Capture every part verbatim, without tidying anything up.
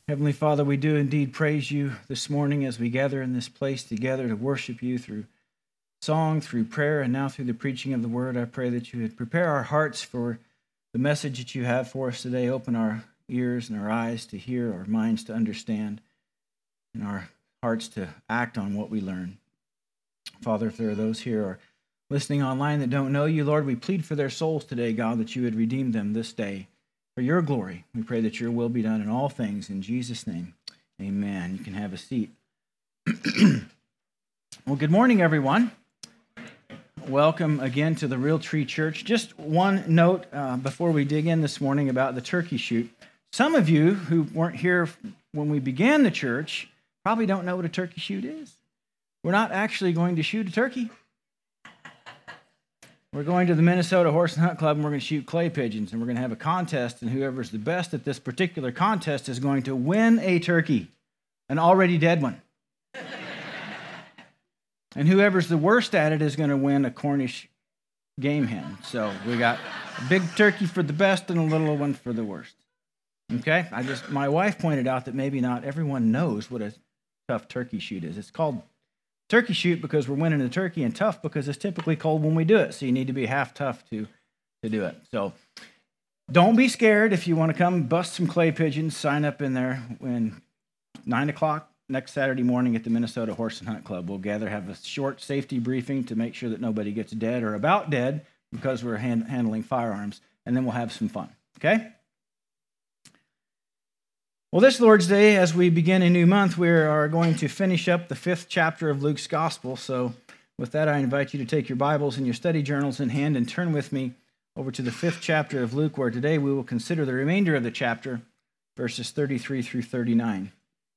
Heavenly Father, we do indeed praise you this morning as we gather in this place together to worship you through song, through prayer, and now through the preaching of the word. I pray that you would prepare our hearts for the message that you have for us today. Open our ears and our eyes to hear, our minds to understand, and our hearts to act on what we learn. Father, if there are those here who are listening online that don't know you, Lord, we plead for their souls today, God, that you would redeem them this day. For your glory, we pray that your will be done in all things. In Jesus' name, amen. You can have a seat. Well, good morning, everyone. Welcome again to the Real Tree Church. Just one note uh, before we dig in this morning about the turkey shoot. Some of you who weren't here when we began the church probably don't know what a turkey shoot is. We're not actually going to shoot a turkey. We're going to the Minnesota Horse and Hunt Club, and we're going to shoot clay pigeons, and we're going to have a contest, and whoever's the best at this particular contest is going to win a turkey, an already dead one. And whoever's the worst at it is going to win a Cornish game hen. So we got a big turkey for the best and a little one for the worst. Okay? I just my wife pointed out that maybe not everyone knows what a tough turkey shoot is. It's called turkey shoot because we're winning the turkey, and tough because it's typically cold when we do it. So you need to be half tough to, to do it. So don't be scared. If you want to come bust some clay pigeons, sign up in there when nine o'clock next Saturday morning at the Minnesota Horse and Hunt Club. We'll gather, have a short safety briefing to make sure that nobody gets dead or about dead because we're hand, handling firearms, and then we'll have some fun. Okay? Well, this Lord's Day, as we begin a new month, we are going to finish up the fifth chapter of Luke's Gospel. So with that, I invite you to take your Bibles and your study journals in hand and turn with me over to the fifth chapter of Luke, where today we will consider the remainder of the chapter, verses thirty-three through thirty-nine.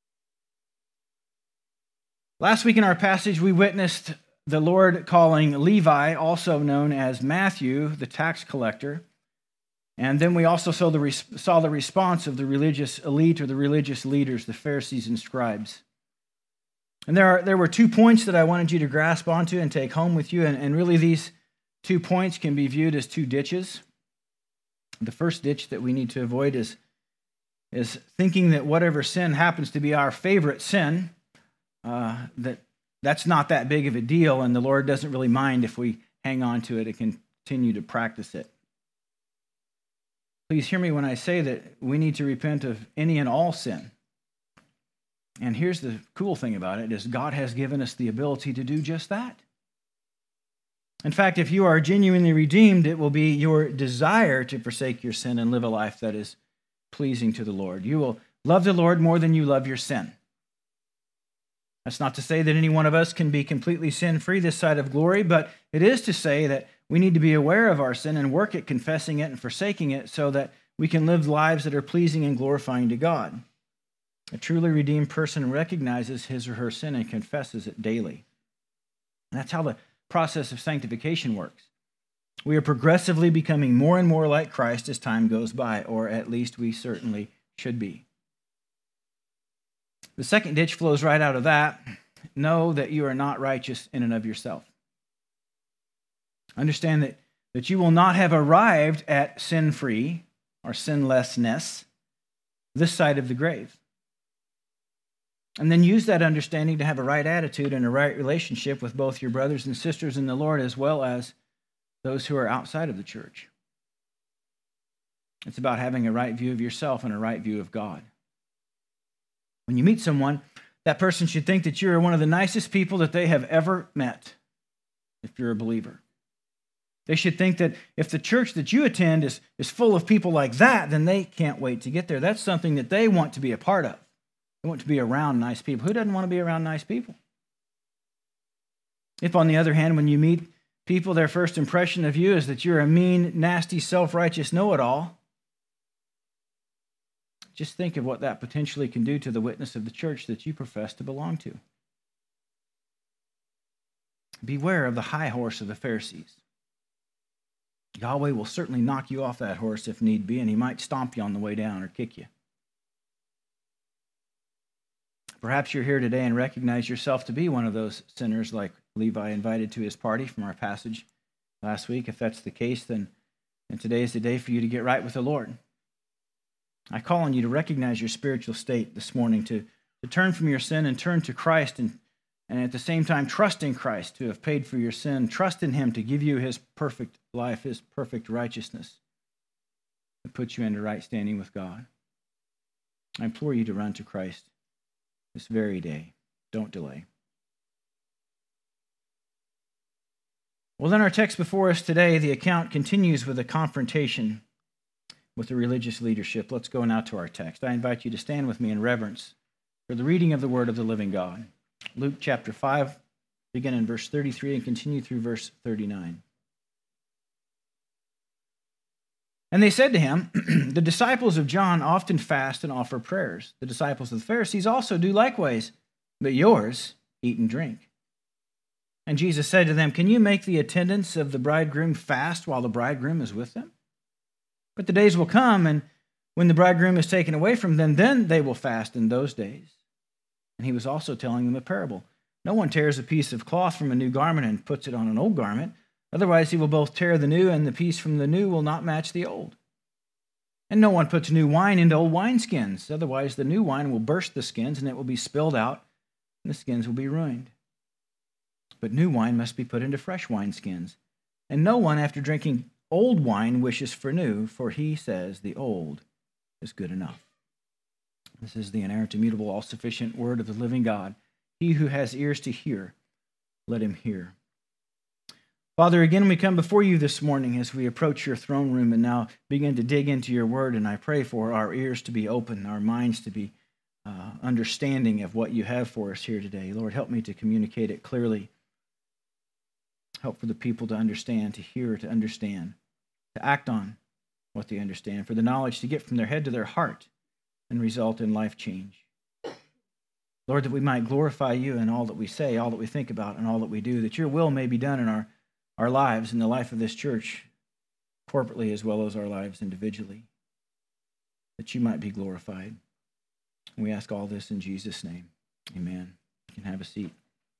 Last week in our passage, we witnessed the Lord calling Levi, also known as Matthew, the tax collector. And then we also saw the, saw the response of the religious elite or the religious leaders, the Pharisees and scribes. And there, are, there were two points that I wanted you to grasp onto and take home with you. And, and really these two points can be viewed as two ditches. The first ditch that we need to avoid is, is thinking that whatever sin happens to be our favorite sin, uh, that that's not that big of a deal, and the Lord doesn't really mind if we hang on to it and continue to practice it. Please hear me when I say that we need to repent of any and all sin. And here's the cool thing about it, is God has given us the ability to do just that. In fact, if you are genuinely redeemed, it will be your desire to forsake your sin and live a life that is pleasing to the Lord. You will love the Lord more than you love your sin. That's not to say that any one of us can be completely sin-free this side of glory, but it is to say that we need to be aware of our sin and work at confessing it and forsaking it so that we can live lives that are pleasing and glorifying to God. A truly redeemed person recognizes his or her sin and confesses it daily. And that's how the process of sanctification works. We are progressively becoming more and more like Christ as time goes by, or at least we certainly should be. The second ditch flows right out of that. Know that you are not righteous in and of yourself. Understand that, that you will not have arrived at sin-free or sinlessness this side of the grave. And then use that understanding to have a right attitude and a right relationship with both your brothers and sisters in the Lord as well as those who are outside of the church. It's about having a right view of yourself and a right view of God. When you meet someone, that person should think that you are one of the nicest people that they have ever met, if you're a believer. They should think that if the church that you attend is, is full of people like that, then they can't wait to get there. That's something that they want to be a part of. They want to be around nice people. Who doesn't want to be around nice people? If, on the other hand, when you meet people, their first impression of you is that you're a mean, nasty, self-righteous know-it-all, just think of what that potentially can do to the witness of the church that you profess to belong to. Beware of the high horse of the Pharisees. Yahweh will certainly knock you off that horse if need be, and he might stomp you on the way down or kick you. Perhaps you're here today and recognize yourself to be one of those sinners like Levi invited to his party from our passage last week. If that's the case, then, then today is the day for you to get right with the Lord. I call on you to recognize your spiritual state this morning, to, to turn from your sin and turn to Christ, and, and at the same time trust in Christ to have paid for your sin. Trust in him to give you his perfect life, his perfect righteousness, that puts you into right standing with God. I implore you to run to Christ this very day. Don't delay. Well, in our text before us today, the account continues with a confrontation with the religious leadership. Let's go now to our text. I invite you to stand with me in reverence for the reading of the word of the living God. Luke chapter five, begin in verse thirty-three and continue through verse thirty-nine. And they said to him, the disciples of John often fast and offer prayers. The disciples of the Pharisees also do likewise, but yours eat and drink. And Jesus said to them, can you make the attendants of the bridegroom fast while the bridegroom is with them? But the days will come, and when the bridegroom is taken away from them, then they will fast in those days. And he was also telling them a parable. No one tears a piece of cloth from a new garment and puts it on an old garment. Otherwise he will both tear the new, and the piece from the new will not match the old. And no one puts new wine into old wineskins. Otherwise the new wine will burst the skins, and it will be spilled out, and the skins will be ruined. But new wine must be put into fresh wineskins. And no one, after drinking old wine, wishes for new, for he says the old is good enough. This is the inerrant, immutable, all-sufficient word of the living God. He who has ears to hear, let him hear. Father, again we come before you this morning as we approach your throne room and now begin to dig into your word, and I pray for our ears to be open, our minds to be uh, understanding of what you have for us here today. Lord, help me to communicate it clearly. Help for the people to understand, to hear, to understand, to act on what they understand, for the knowledge to get from their head to their heart and result in life change. Lord, that we might glorify you in all that we say, all that we think about, and all that we do, that your will may be done in our, our lives, in the life of this church, corporately as well as our lives individually, that you might be glorified. We ask all this in Jesus' name. Amen. You can have a seat.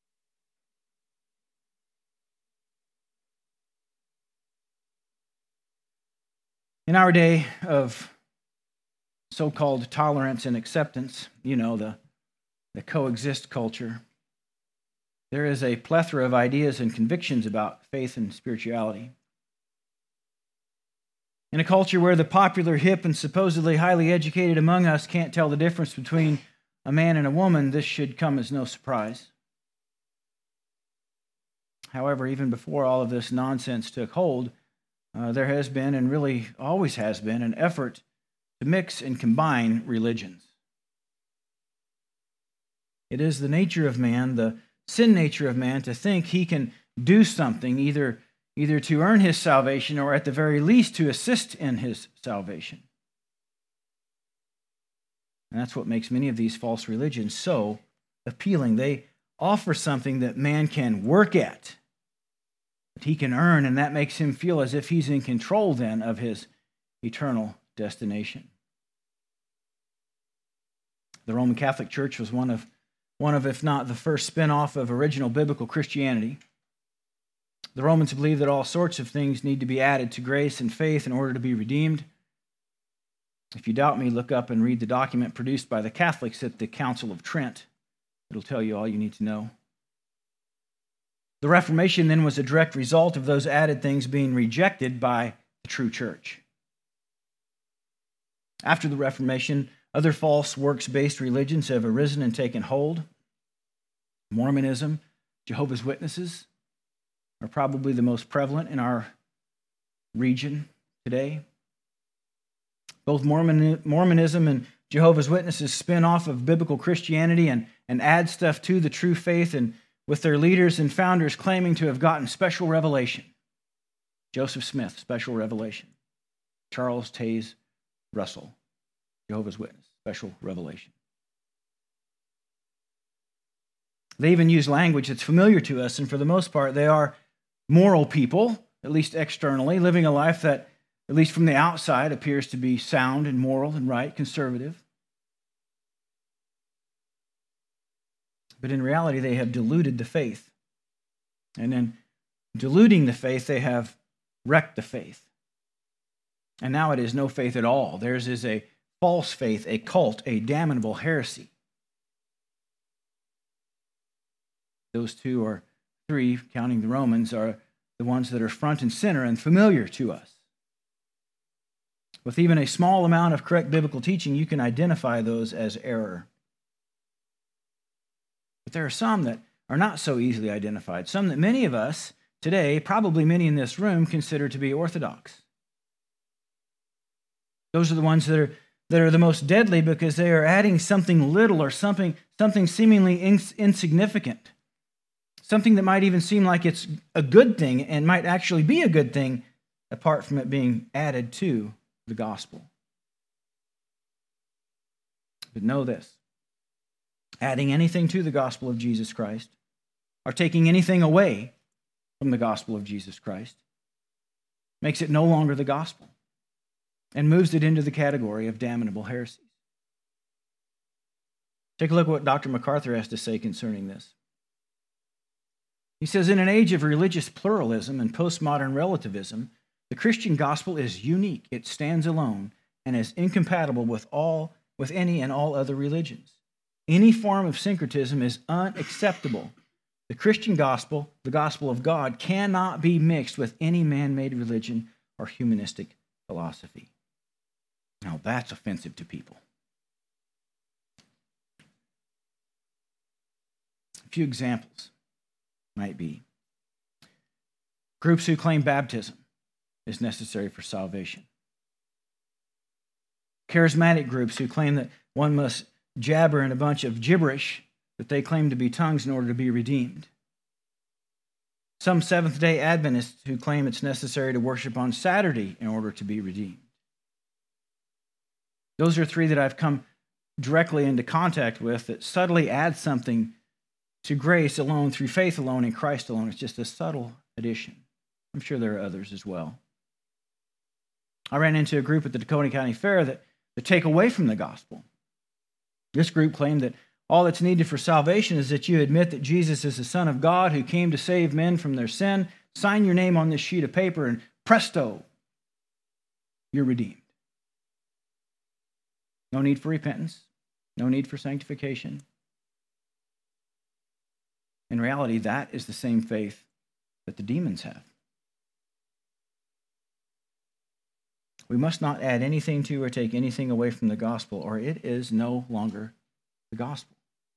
In our day of so-called tolerance and acceptance, you know, the, the coexist culture, there is a plethora of ideas and convictions about faith and spirituality. In a culture where the popular, hip, and supposedly highly educated among us can't tell the difference between a man and a woman, this should come as no surprise. However, even before all of this nonsense took hold, Uh, there has been, and really always has been, an effort to mix and combine religions. It is the nature of man, the sin nature of man, to think he can do something either, either to earn his salvation or at the very least to assist in his salvation. And that's what makes many of these false religions so appealing. They offer something that man can work at, he can earn, and that makes him feel as if he's in control then of his eternal destination. The Roman Catholic Church was one of, one of, if not the first spin-off of original biblical Christianity. The Romans believed that all sorts of things need to be added to grace and faith in order to be redeemed. If you doubt me, look up and read the document produced by the Catholics at the Council of Trent. It'll tell you all you need to know. The Reformation then was a direct result of those added things being rejected by the true church. After the Reformation, other false works-based religions have arisen and taken hold. Mormonism, Jehovah's Witnesses are probably the most prevalent in our region today. Both Mormon, Mormonism and Jehovah's Witnesses spin off of biblical Christianity and, and add stuff to the true faith, and with their leaders and founders claiming to have gotten special revelation. Joseph Smith, special revelation. Charles Taze Russell, Jehovah's Witness, special revelation. They even use language that's familiar to us, and for the most part, they are moral people, at least externally, living a life that, at least from the outside, appears to be sound and moral and right, conservative. But in reality, they have diluted the faith. And in diluting the faith, they have wrecked the faith. And now it is no faith at all. Theirs is a false faith, a cult, a damnable heresy. Those two or three, counting the Romans, are the ones that are front and center and familiar to us. With even a small amount of correct biblical teaching, you can identify those as error. But there are some that are not so easily identified, some that many of us today, probably many in this room, consider to be orthodox. Those are the ones that are, that are the most deadly because they are adding something little or something, something seemingly ins- insignificant. Something that might even seem like it's a good thing and might actually be a good thing apart from it being added to the gospel. But know this, adding anything to the gospel of Jesus Christ or taking anything away from the gospel of Jesus Christ makes it no longer the gospel and moves it into the category of damnable heresies. Take a look at what Doctor MacArthur has to say concerning this. He says, in an age of religious pluralism and postmodern relativism, the Christian gospel is unique. It stands alone and is incompatible with all, with any and all other religions. Any form of syncretism is unacceptable. The Christian gospel, the gospel of God, cannot be mixed with any man-made religion or humanistic philosophy. Now that's offensive to people. A few examples might be groups who claim baptism is necessary for salvation. Charismatic groups who claim that one must jabber in a bunch of gibberish that they claim to be tongues in order to be redeemed. Some Seventh-day Adventists who claim it's necessary to worship on Saturday in order to be redeemed. Those are three that I've come directly into contact with that subtly add something to grace alone, through faith alone, in Christ alone. It's just a subtle addition. I'm sure there are others as well. I ran into a group at the Dakota County Fair that, that take away from the gospel. This group claimed that all that's needed for salvation is that you admit that Jesus is the Son of God who came to save men from their sin, sign your name on this sheet of paper, and presto, you're redeemed. No need for repentance, no need for sanctification. In reality, that is the same faith that the demons have. We must not add anything to or take anything away from the gospel, or it is no longer the gospel.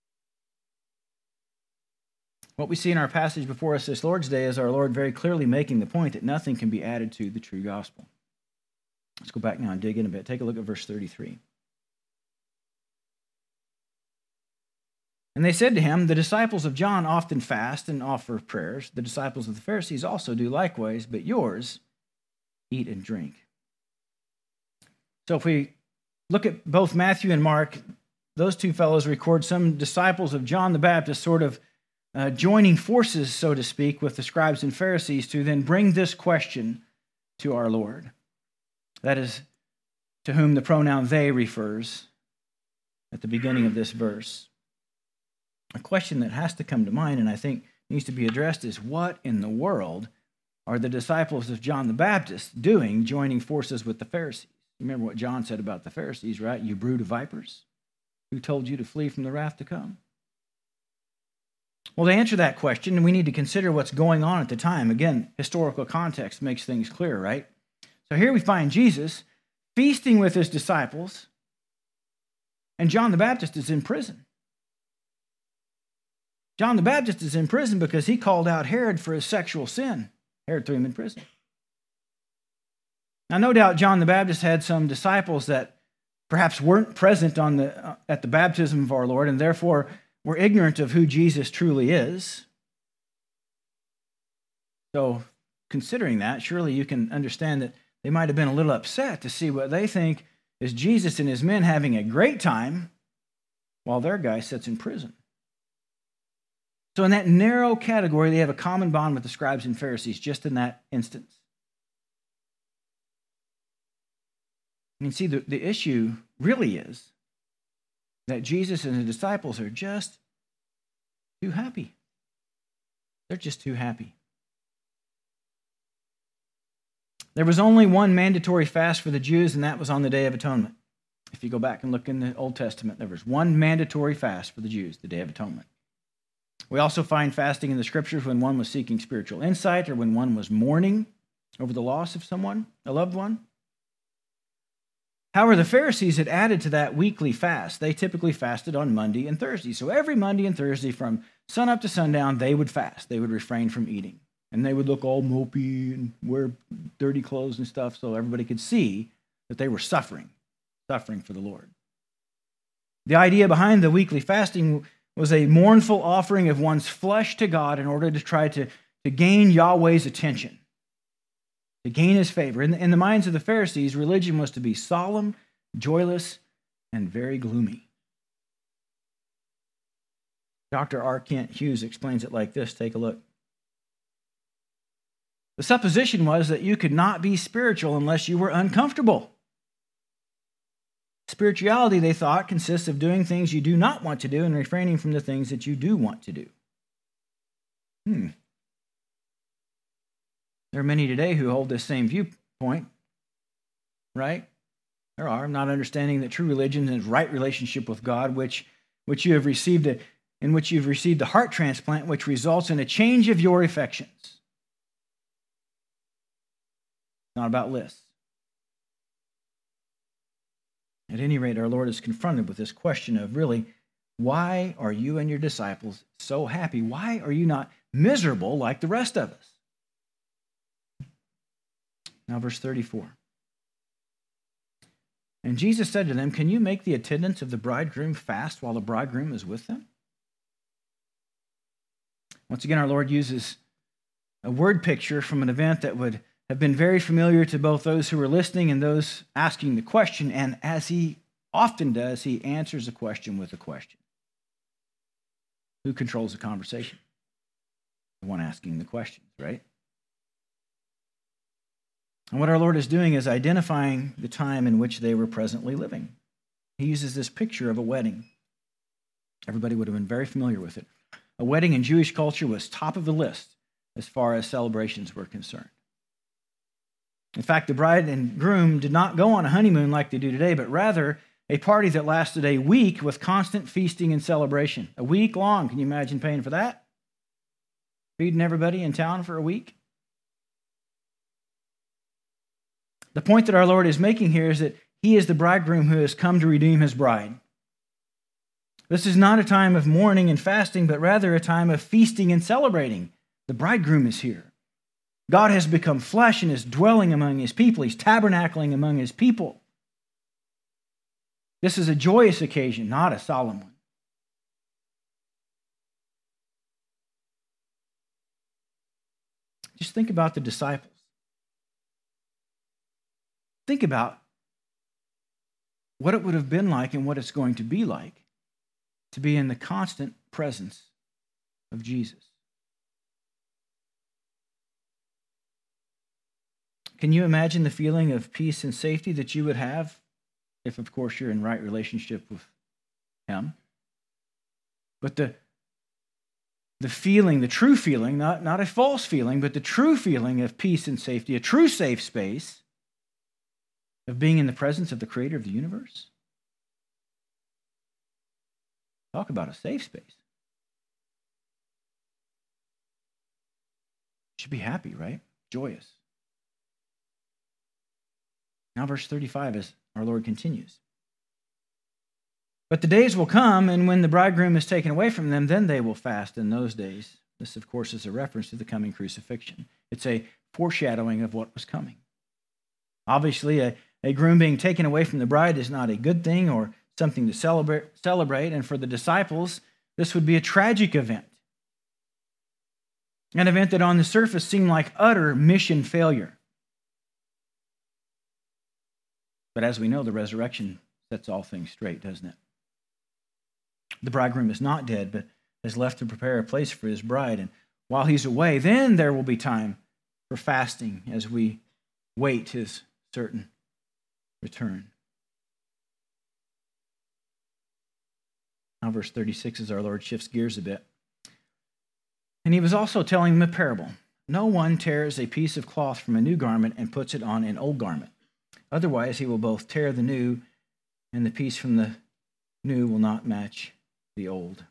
What we see in our passage before us this Lord's Day is our Lord very clearly making the point that nothing can be added to the true gospel. Let's go back now and dig in a bit. Take a look at verse thirty-three. And they said to him, the disciples of John often fast and offer prayers. The disciples of the Pharisees also do likewise, but yours eat and drink. So if we look at both Matthew and Mark, those two fellows record some disciples of John the Baptist sort of uh, joining forces, so to speak, with the scribes and Pharisees to then bring this question to our Lord. That is, to whom the pronoun they refers at the beginning of this verse. A question that has to come to mind and I think needs to be addressed is, what in the world are the disciples of John the Baptist doing joining forces with the Pharisees? Remember what John said about the Pharisees, right? You brood of vipers. Who told you to flee from the wrath to come? Well, to answer that question, we need to consider what's going on at the time. Again, historical context makes things clear, right? So here we find Jesus feasting with his disciples, and John the Baptist is in prison. John the Baptist is in prison because he called out Herod for his sexual sin. Herod threw him in prison. Now, no doubt John the Baptist had some disciples that perhaps weren't present on the, uh, at the baptism of our Lord and therefore were ignorant of who Jesus truly is. So, considering that, surely you can understand that they might have been a little upset to see what they think is Jesus and his men having a great time while their guy sits in prison. So in that narrow category, they have a common bond with the scribes and Pharisees, just in that instance. I mean, see, the, the issue really is that Jesus and his disciples are just too happy. They're just too happy. There was only one mandatory fast for the Jews, and that was on the Day of Atonement. If you go back and look in the Old Testament, there was one mandatory fast for the Jews, the Day of Atonement. We also find fasting in the scriptures when one was seeking spiritual insight or when one was mourning over the loss of someone, a loved one. However, the Pharisees had added to that weekly fast. They typically fasted on Monday and Thursday. So every Monday and Thursday from sunup to sundown, they would fast. They would refrain from eating. And they would look all mopey and wear dirty clothes and stuff so everybody could see that they were suffering, suffering for the Lord. The idea behind the weekly fasting was a mournful offering of one's flesh to God in order to try to, to gain Yahweh's attention, to gain his favor. In the, in the minds of the Pharisees, religion was to be solemn, joyless, and very gloomy. Doctor R. Kent Hughes explains it like this. Take a look. The supposition was that you could not be spiritual unless you were uncomfortable. Spirituality, they thought, consists of doing things you do not want to do and refraining from the things that you do want to do. Hmm. There are many today who hold this same viewpoint, right? There are, not understanding that true religion is right relationship with God, which, which you have received, a, in which you've received a heart transplant, which results in a change of your affections. It's not about lists. At any rate, our Lord is confronted with this question of really, why are you and your disciples so happy? Why are you not miserable like the rest of us? Now, verse thirty-four. And Jesus said to them, can you make the attendants of the bridegroom fast while the bridegroom is with them? Once again, our Lord uses a word picture from an event that would have been very familiar to both those who were listening and those asking the question. And as he often does, he answers the question with a question. Who controls the conversation? The one asking the questions, right? And what our Lord is doing is identifying the time in which they were presently living. He uses this picture of a wedding. Everybody would have been very familiar with it. A wedding in Jewish culture was top of the list as far as celebrations were concerned. In fact, the bride and groom did not go on a honeymoon like they do today, but rather a party that lasted a week with constant feasting and celebration. A week long. Can you imagine paying for that? Feeding everybody in town for a week? The point that our Lord is making here is that he is the bridegroom who has come to redeem his bride. This is not a time of mourning and fasting, but rather a time of feasting and celebrating. The bridegroom is here. God has become flesh and is dwelling among his people. He's tabernacling among his people. This is a joyous occasion, not a solemn one. Just think about the disciples. Think about what it would have been like and what it's going to be like to be in the constant presence of Jesus. Can you imagine the feeling of peace and safety that you would have if, of course, you're in right relationship with him? But the, the feeling, the true feeling, not, not a false feeling, but the true feeling of peace and safety, a true safe space of being in the presence of the creator of the universe. Talk about a safe space. You should be happy, right? Joyous. Now verse thirty-five, as our Lord continues. But the days will come, and when the bridegroom is taken away from them, then they will fast in those days. This, of course, is a reference to the coming crucifixion. It's a foreshadowing of what was coming. Obviously, a, a groom being taken away from the bride is not a good thing or something to celebrate, celebrate, and for the disciples, this would be a tragic event. An event that on the surface seemed like utter mission failure. But as we know, the resurrection sets all things straight, doesn't it? The bridegroom is not dead, but is left to prepare a place for his bride. And while he's away, then there will be time for fasting as we wait his certain return. Now, verse thirty-six, as our Lord shifts gears a bit. And he was also telling them a parable. No one tears a piece of cloth from a new garment and puts it on an old garment. Otherwise, he will both tear the new and the piece from the new will not match the old.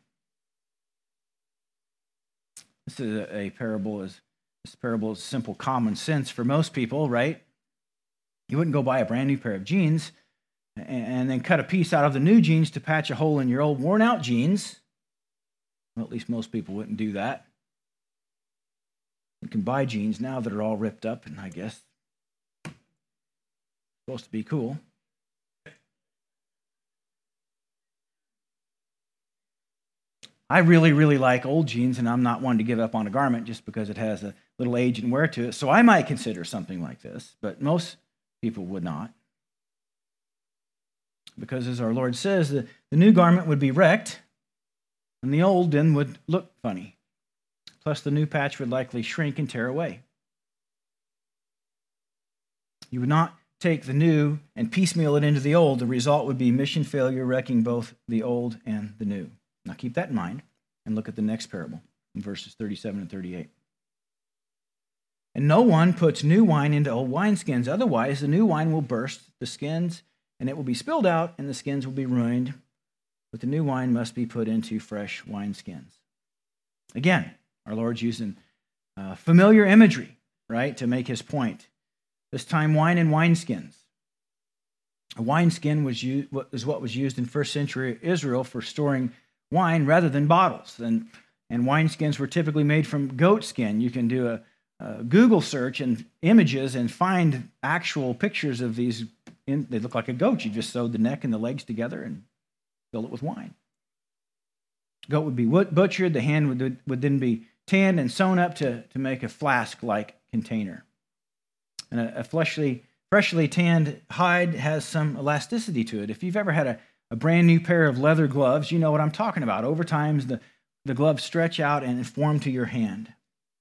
This is a, a parable. Is this parable is simple common sense for most people, right? You wouldn't go buy a brand new pair of jeans and, and then cut a piece out of the new jeans to patch a hole in your old worn out jeans. Well, at least most people wouldn't do that. You can buy jeans now that are all ripped up, and I guess it's supposed to be cool. I really, really like old jeans, and I'm not one to give up on a garment just because it has a little age and wear to it. So I might consider something like this, but most people would not. Because as our Lord says, the, the new garment would be wrecked, and the old then would look funny. Plus, the new patch would likely shrink and tear away. You would not take the new and piecemeal it into the old. The result would be mission failure, wrecking both the old and the new. Now, keep that in mind and look at the next parable in verses thirty-seven and thirty-eight. And no one puts new wine into old wineskins. Otherwise, the new wine will burst the skins, and it will be spilled out, and the skins will be ruined. But the new wine must be put into fresh wineskins. Again, our Lord's using uh, familiar imagery, right, to make his point. This time, wine in wineskins. A wineskin was, used, was what was used in first century Israel for storing wine rather than bottles. And, and wineskins were typically made from goat skin. You can do a, a Google search and images and find actual pictures of these. In, they look like a goat. You just sewed the neck and the legs together and fill it with wine. Goat would be butchered. The hand would, would then be tanned and sewn up to, to make a flask-like container. And a, a fleshly, freshly tanned hide has some elasticity to it. If you've ever had a, a brand new pair of leather gloves, you know what I'm talking about. Over time, the, the gloves stretch out and form to your hand.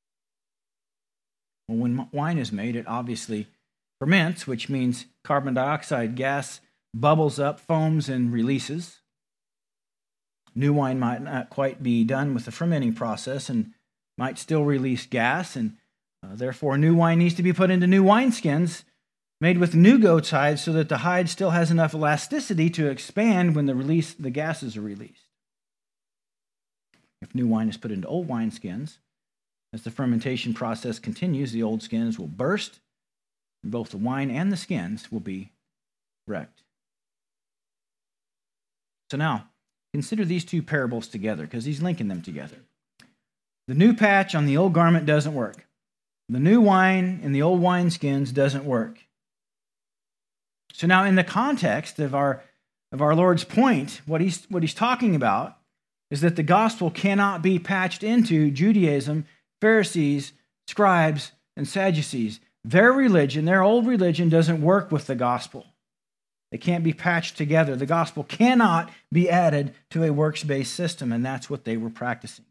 Well, when wine is made, it obviously ferments, which means carbon dioxide gas bubbles up, foams, and releases. New wine might not quite be done with the fermenting process and might still release gas, and uh, therefore new wine needs to be put into new wineskins made with new goat's hide so that the hide still has enough elasticity to expand when the release the gases are released. If new wine is put into old wineskins, as the fermentation process continues, the old skins will burst, and both the wine and the skins will be wrecked. So now, consider these two parables together, because he's linking them together. The new patch on the old garment doesn't work. The new wine in the old wineskins doesn't work. So now, in the context of our, of our Lord's point, what he's, what he's talking about is that the gospel cannot be patched into Judaism, Pharisees, scribes, and Sadducees. Their religion, their old religion, doesn't work with the gospel. They can't be patched together. The gospel cannot be added to a works-based system, and that's what they were practicing.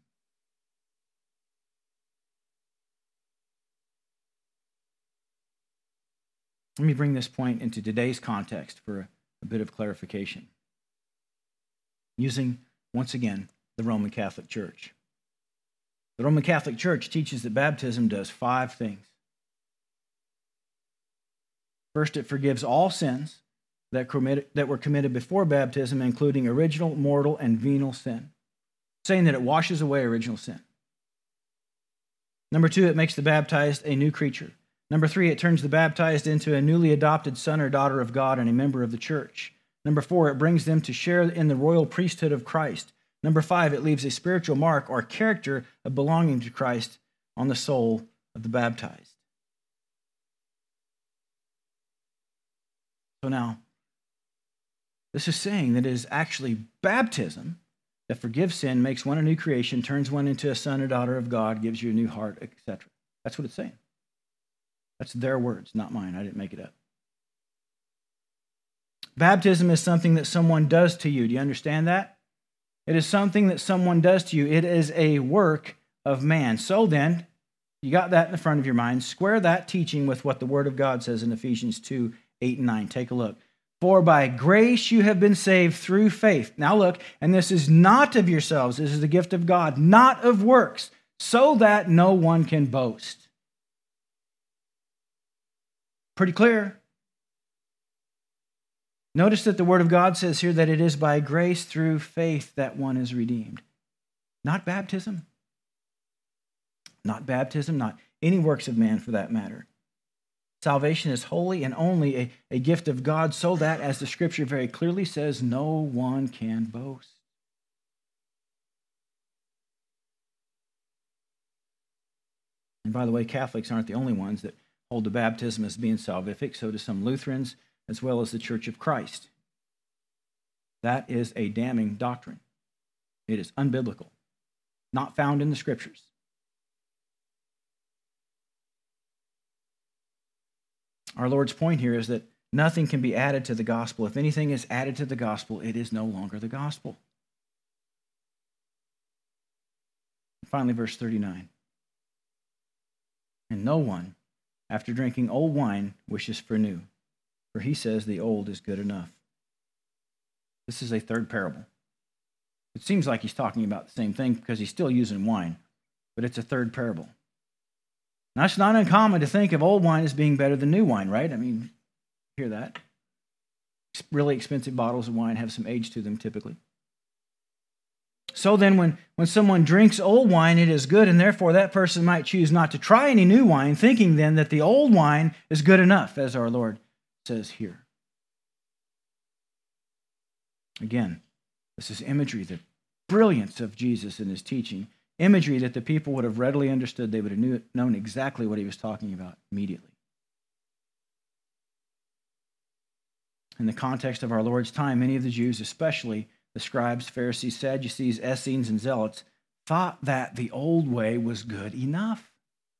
Let me bring this point into today's context for a bit of clarification. Using, once again, the Roman Catholic Church. The Roman Catholic Church teaches that baptism does five things. First, it forgives all sins that were committed before baptism, including original, mortal, and venial sin, saying that it washes away original sin. Number two, it makes the baptized a new creature. Number three, it turns the baptized into a newly adopted son or daughter of God and a member of the church. Number four, it brings them to share in the royal priesthood of Christ. Number five, it leaves a spiritual mark or character of belonging to Christ on the soul of the baptized. So now, this is saying that it is actually baptism that forgives sin, makes one a new creation, turns one into a son or daughter of God, gives you a new heart, et cetera. That's what it's saying. That's their words, not mine. I didn't make it up. Baptism is something that someone does to you. Do you understand that? It is something that someone does to you. It is a work of man. So then, you got that in the front of your mind. Square that teaching with what the Word of God says in Ephesians two, eight, and nine. Take a look. For by grace you have been saved through faith. Now look, and this is not of yourselves. This is the gift of God, not of works, so that no one can boast. Pretty clear. Notice that the Word of God says here that it is by grace through faith that one is redeemed. Not baptism. Not baptism, not any works of man for that matter. Salvation is wholly and only a, a gift of God, so that, as the Scripture very clearly says, no one can boast. And by the way, Catholics aren't the only ones that hold to baptism as being salvific. So do some Lutherans, as well as the Church of Christ. That is a damning doctrine. It is unbiblical, not found in the Scriptures. Our Lord's point here is that nothing can be added to the gospel. If anything is added to the gospel, it is no longer the gospel. Finally, verse thirty-nine. And no one, after drinking old wine, wishes for new, for he says the old is good enough. This is a third parable. It seems like he's talking about the same thing because he's still using wine, but it's a third parable. Now, it's not uncommon to think of old wine as being better than new wine, right? I mean, hear that. Really expensive bottles of wine have some age to them typically. So then when, when someone drinks old wine, it is good, and therefore that person might choose not to try any new wine, thinking then that the old wine is good enough, as our Lord says here. Again, this is imagery, the brilliance of Jesus in his teaching, imagery that the people would have readily understood. They would have knew, known exactly what he was talking about immediately. In the context of our Lord's time, many of the Jews, especially the scribes, Pharisees, Sadducees, Essenes, and Zealots, thought that the old way was good enough.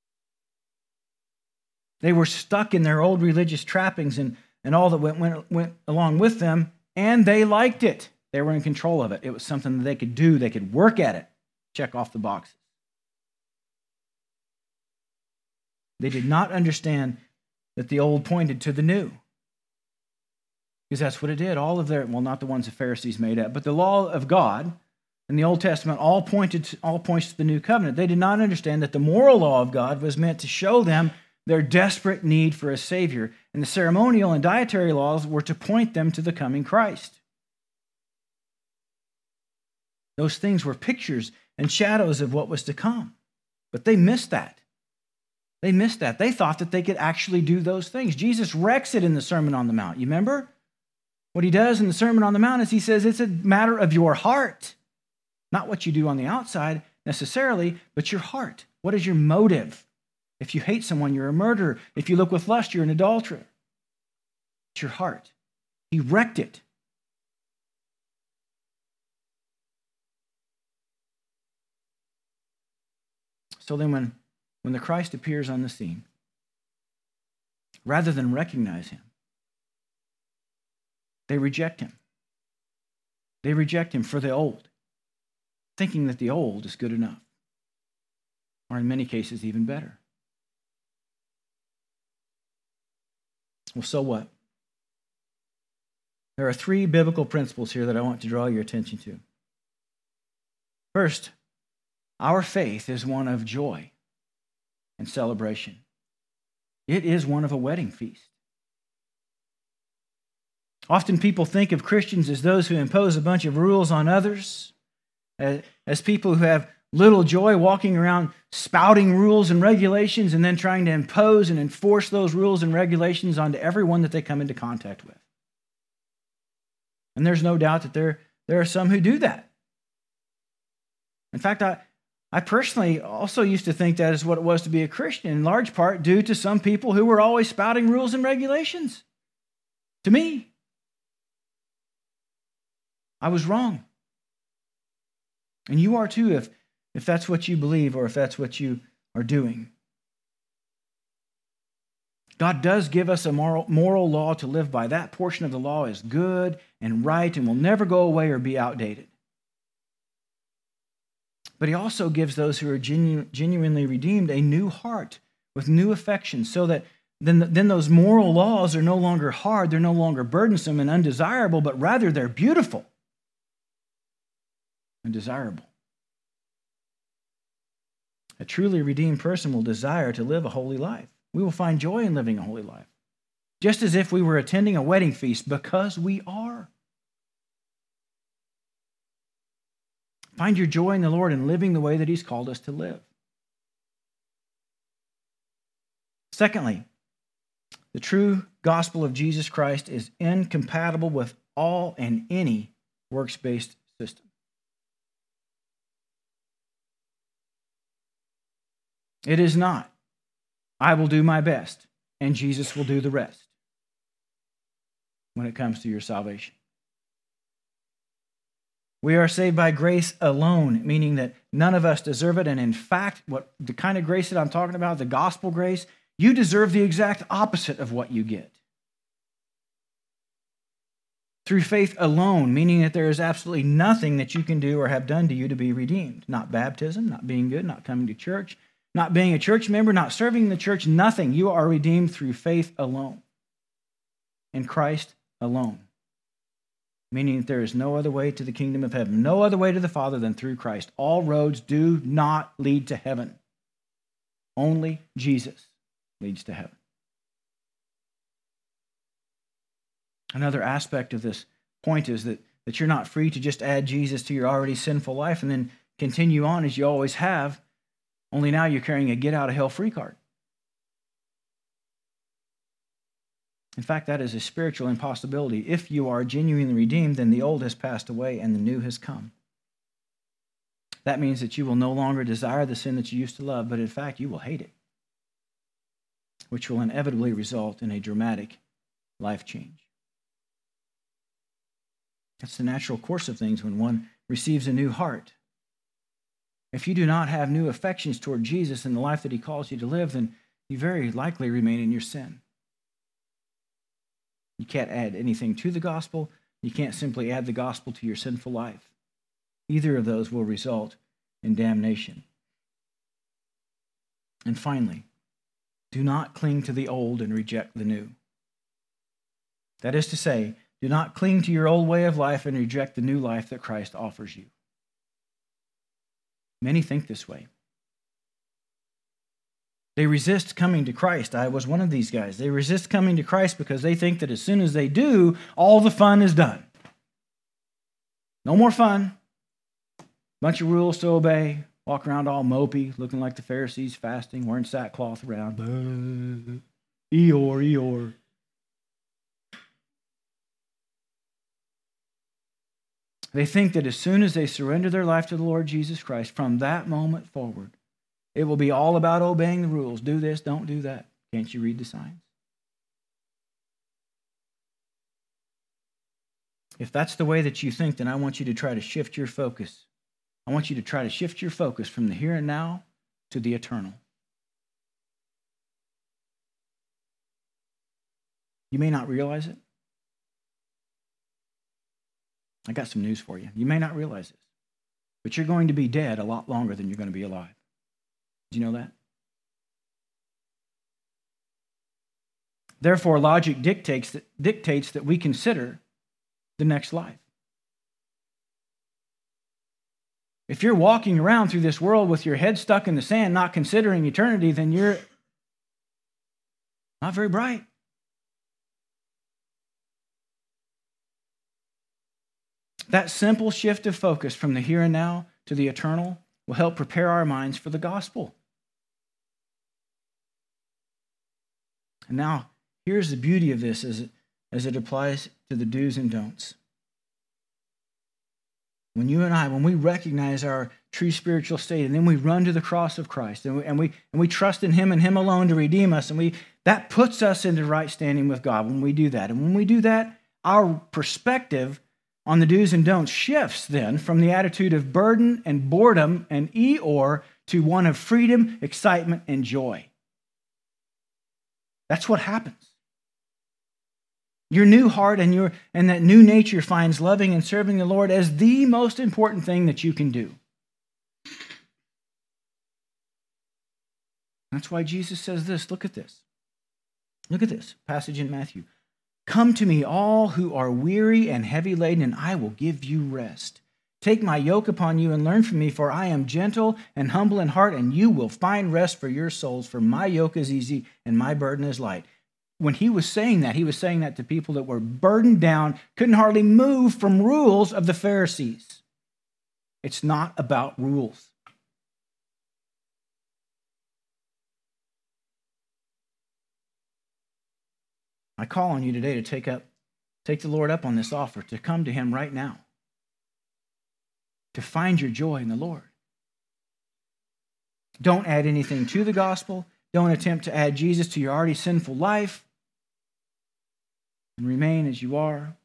They were stuck in their old religious trappings and, and all that went, went, went along with them, and they liked it. They were in control of it. It was something that they could do. They could work at it. Check off the boxes. They did not understand that the old pointed to the new. Because that's what it did. All of their, well, not the ones the Pharisees made up, but the law of God in the Old Testament all pointed to, all points to the new covenant. They did not understand that the moral law of God was meant to show them their desperate need for a Savior, and the ceremonial and dietary laws were to point them to the coming Christ. Those things were pictures and shadows of what was to come. But they missed that. They missed that. They thought that they could actually do those things. Jesus wrecks it in the Sermon on the Mount. You remember? What he does in the Sermon on the Mount is he says it's a matter of your heart. Not what you do on the outside necessarily, but your heart. What is your motive? If you hate someone, you're a murderer. If you look with lust, you're an adulterer. It's your heart. He wrecked it. So then when, when the Christ appears on the scene, rather than recognize him, they reject him. They reject him for the old, thinking that the old is good enough, or in many cases, even better. Well, so what? There are three biblical principles here that I want to draw your attention to. First, our faith is one of joy and celebration. It is one of a wedding feast. Often people think of Christians as those who impose a bunch of rules on others, as people who have little joy walking around spouting rules and regulations and then trying to impose and enforce those rules and regulations onto everyone that they come into contact with. And there's no doubt that there, there are some who do that. In fact, I, I personally also used to think that is what it was to be a Christian, in large part due to some people who were always spouting rules and regulations. To me, I was wrong. And you are too, if, if that's what you believe or if that's what you are doing. God does give us a moral, moral law to live by. That portion of the law is good and right and will never go away or be outdated. But he also gives those who are genu- genuinely redeemed a new heart with new affections, so that then, then those moral laws are no longer hard, they're no longer burdensome and undesirable, but rather they're beautiful and desirable. A truly redeemed person will desire to live a holy life. We will find joy in living a holy life. just as if we were attending a wedding feast, because we are. Find your joy in the Lord and living the way that He's called us to live. Secondly, the true gospel of Jesus Christ is incompatible with all and any works-based system. It is not, I will do my best and Jesus will do the rest when it comes to your salvation. We are saved by grace alone, meaning that none of us deserve it. And in fact, what the kind of grace that I'm talking about, the gospel grace, you deserve the exact opposite of what you get. Through faith alone, meaning that there is absolutely nothing that you can do or have done to you to be redeemed. Not baptism, not being good, not coming to church, not being a church member, not serving the church, nothing. You are redeemed through faith alone. In Christ alone. Meaning that there is no other way to the kingdom of heaven, no other way to the Father than through Christ. All roads do not lead to heaven. Only Jesus leads to heaven. Another aspect of this point is that, that you're not free to just add Jesus to your already sinful life and then continue on as you always have, only now you're carrying a get-out-of-hell-free card. In fact, that is a spiritual impossibility. If you are genuinely redeemed, then the old has passed away and the new has come. That means that you will no longer desire the sin that you used to love, but in fact, you will hate it, which will inevitably result in a dramatic life change. That's the natural course of things when one receives a new heart. If you do not have new affections toward Jesus and the life that He calls you to live, then you very likely remain in your sin. You can't add anything to the gospel. You can't simply add the gospel to your sinful life. Either of those will result in damnation. And finally, do not cling to the old and reject the new. That is to say, do not cling to your old way of life and reject the new life that Christ offers you. Many think this way. They resist coming to Christ. I was one of these guys. They resist coming to Christ because they think that as soon as they do, all the fun is done. No more fun. Bunch of rules to obey. Walk around all mopey, looking like the Pharisees, fasting, wearing sackcloth around. Eeyore, Eeyore. They think that as soon as they surrender their life to the Lord Jesus Christ, from that moment forward, it will be all about obeying the rules. Do this, don't do that. Can't you read the signs? If that's the way that you think, then I want you to try to shift your focus. I want you to try to shift your focus from the here and now to the eternal. You may not realize it. I got some news for you. You may not realize this, but you're going to be dead a lot longer than you're going to be alive. Do you know that? Therefore, logic dictates that, dictates that we consider the next life. If you're walking around through this world with your head stuck in the sand, not considering eternity, then you're not very bright. That simple shift of focus from the here and now to the eternal will help prepare our minds for the gospel. And now, here's the beauty of this as it, as it applies to the do's and don'ts. When you and I, when we recognize our true spiritual state, and then we run to the cross of Christ, and we, and we, and we trust in Him and Him alone to redeem us, and we that puts us into right standing with God when we do that. And when we do that, our perspective on the do's and don'ts shifts then from the attitude of burden and boredom and Eeyore to one of freedom, excitement, and joy. That's what happens. Your new heart and your and that new nature finds loving and serving the Lord as the most important thing that you can do. That's why Jesus says this. Look at this. Look at this passage in Matthew. Come to me, all who are weary and heavy laden, and I will give you rest. Take my yoke upon you and learn from me, for I am gentle and humble in heart, and you will find rest for your souls. For my yoke is easy and my burden is light. when he was saying that, he was saying that to people that were burdened down, couldn't hardly move from rules of the Pharisees. It's not about rules. I call on you today to take up, take the Lord up on this offer, to come to him right now, to find your joy in the Lord. Don't add anything to the gospel. Don't attempt to add Jesus to your already sinful life. And remain as you are.